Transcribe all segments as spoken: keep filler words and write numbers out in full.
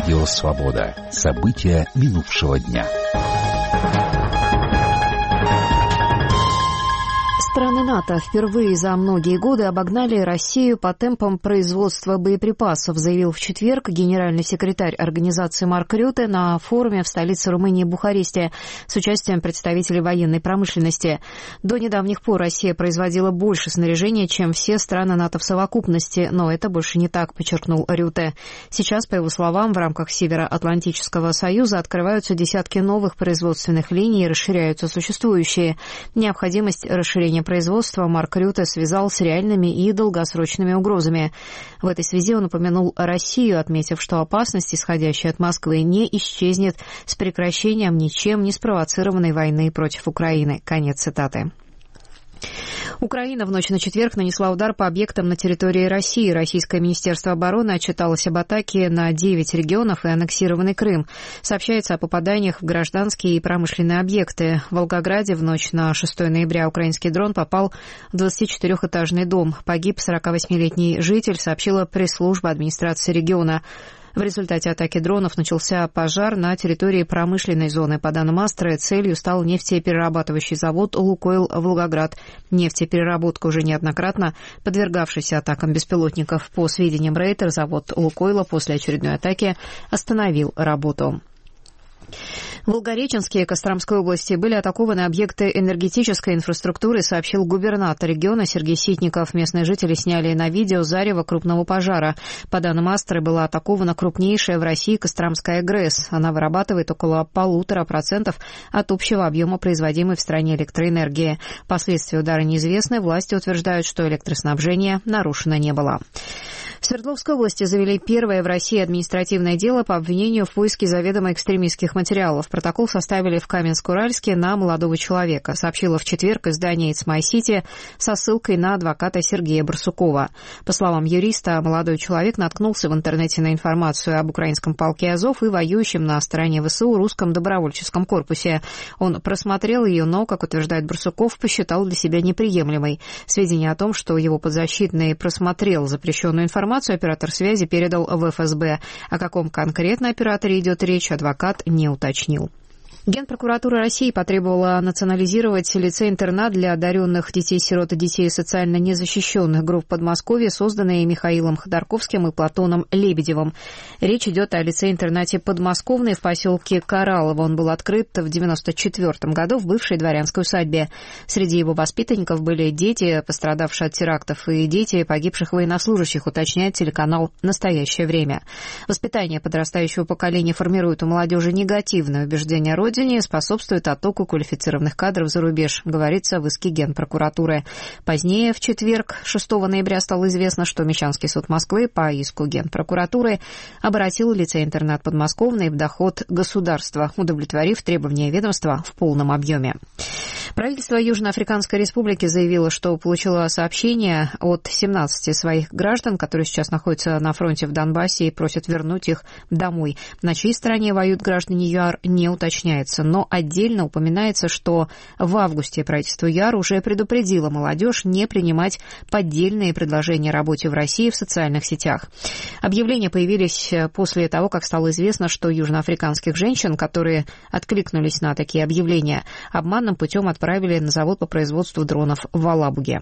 Радио «Свобода». События минувшего дня. Страны НАТО впервые за многие годы обогнали Россию по темпам производства боеприпасов, заявил в четверг генеральный секретарь организации Марк Рюте на форуме в столице Румынии Бухаресте с участием представителей военной промышленности. До недавних пор Россия производила больше снаряжения, чем все страны НАТО в совокупности, но это больше не так, подчеркнул Рюте. Сейчас, по его словам, в рамках Североатлантического союза открываются десятки новых производственных линий и расширяются существующие. Необходимость расширения производства Марк Рюте связал с реальными и долгосрочными угрозами. В этой связи он упомянул Россию, отметив, что опасность, исходящая от Москвы, не исчезнет с прекращением ничем не спровоцированной войны против Украины. Конец цитаты. Украина в ночь на четверг нанесла удар по объектам на территории России. Российское министерство обороны отчиталось об атаке на девять регионов и аннексированный Крым. Сообщается о попаданиях в гражданские и промышленные объекты. В Волгограде в ночь на шестое ноября украинский дрон попал в двадцатичетырёхэтажный дом. Погиб сорокавосьмилетний житель, сообщила пресс-служба администрации региона. В результате атаки дронов начался пожар на территории промышленной зоны. По данным Астры, целью стал нефтеперерабатывающий завод «Лукойл Волгоград». Нефтепереработка уже неоднократно подвергавшийся атакам беспилотников. По сведениям Рейтер, завод «Лукойла» после очередной атаки остановил работу. В Волгореченске и Костромской области были атакованы объекты энергетической инфраструктуры, сообщил губернатор региона Сергей Ситников. Местные жители сняли на видео зарево крупного пожара. По данным Астры, была атакована крупнейшая в России Костромская ГРЭС. Она вырабатывает около полутора процентов от общего объема производимой в стране электроэнергии. Последствия удара неизвестны. Власти утверждают, что электроснабжение нарушено не было. В Свердловской области завели первое в России административное дело по обвинению в поиске заведомо экстремистских материалов. Протокол составили в Каменск-Уральске на молодого человека, сообщила в четверг издание «It's My City» со ссылкой на адвоката Сергея Барсукова. По словам юриста, молодой человек наткнулся в интернете на информацию об украинском полке «Азов» и воюющем на стороне ВСУ русском добровольческом корпусе. Он просмотрел ее, но, как утверждает Барсуков, посчитал для себя неприемлемой. Сведения о том, что его подзащитный просмотрел запрещенную информацию, оператор связи передал в эф эс бэ. О каком конкретно операторе идет речь, адвокат не уточнил. Генпрокуратура России потребовала национализировать лицей-интернат для одаренных детей-сирот и детей социально незащищенных групп Подмосковья, созданные Михаилом Ходорковским и Платоном Лебедевым. Речь идет о лицее-интернате «Подмосковный» в поселке Кораллово. Он был открыт в девяносто четвёртом году в бывшей дворянской усадьбе. Среди его воспитанников были дети, пострадавшие от терактов, и дети погибших военнослужащих, уточняет телеканал «Настоящее время». Воспитание подрастающего поколения формирует у молодежи негативное убеждение о родине, способствует оттоку квалифицированных кадров за рубеж, говорится в иске Генпрокуратуры. Позднее, в четверг, шестого ноября, стало известно, что Мещанский суд Москвы по иску Генпрокуратуры обратил лицей-интернат «Подмосковный» в доход государства, удовлетворив требования ведомства в полном объеме. Правительство Южноафриканской Республики заявило, что получило сообщение от семнадцати своих граждан, которые сейчас находятся на фронте в Донбассе, и просят вернуть их домой. На чьей стороне воюют граждане ЮАР, не уточняется, но отдельно упоминается, что в августе правительство ЮАР уже предупредило молодежь не принимать поддельные предложения о работе в России в социальных сетях. Объявления появились после того, как стало известно, что южноафриканских женщин, которые откликнулись на такие объявления, обманным путем отправили на завод по производству дронов в Алабуге.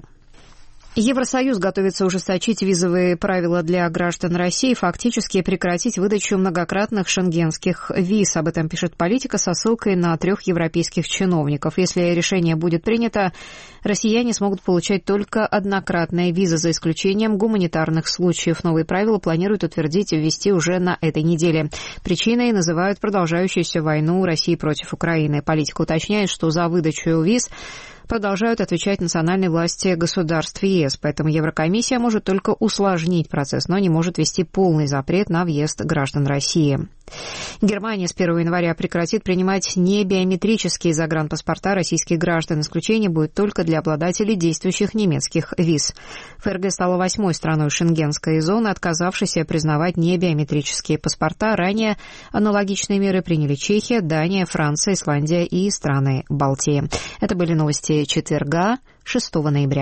Евросоюз готовится ужесточить визовые правила для граждан России, фактически прекратить выдачу многократных шенгенских виз. Об этом пишет «Политика» со ссылкой на трех европейских чиновников. Если решение будет принято, россияне смогут получать только однократные визы, за исключением гуманитарных случаев. Новые правила планируют утвердить и ввести уже на этой неделе. Причиной называют продолжающуюся войну России против Украины. «Политика» уточняет, что за выдачу виз продолжают отвечать национальные власти государств ЕС, поэтому Еврокомиссия может только усложнить процесс, но не может ввести полный запрет на въезд граждан России. Германия с первого января прекратит принимать небиометрические загранпаспорта российских граждан. Исключение будет только для обладателей действующих немецких виз. ФРГ стала восьмой страной шенгенской зоны, отказавшейся признавать небиометрические паспорта. Ранее аналогичные меры приняли Чехия, Дания, Франция, Исландия и страны Балтии. Это были новости четверга, шестого ноября.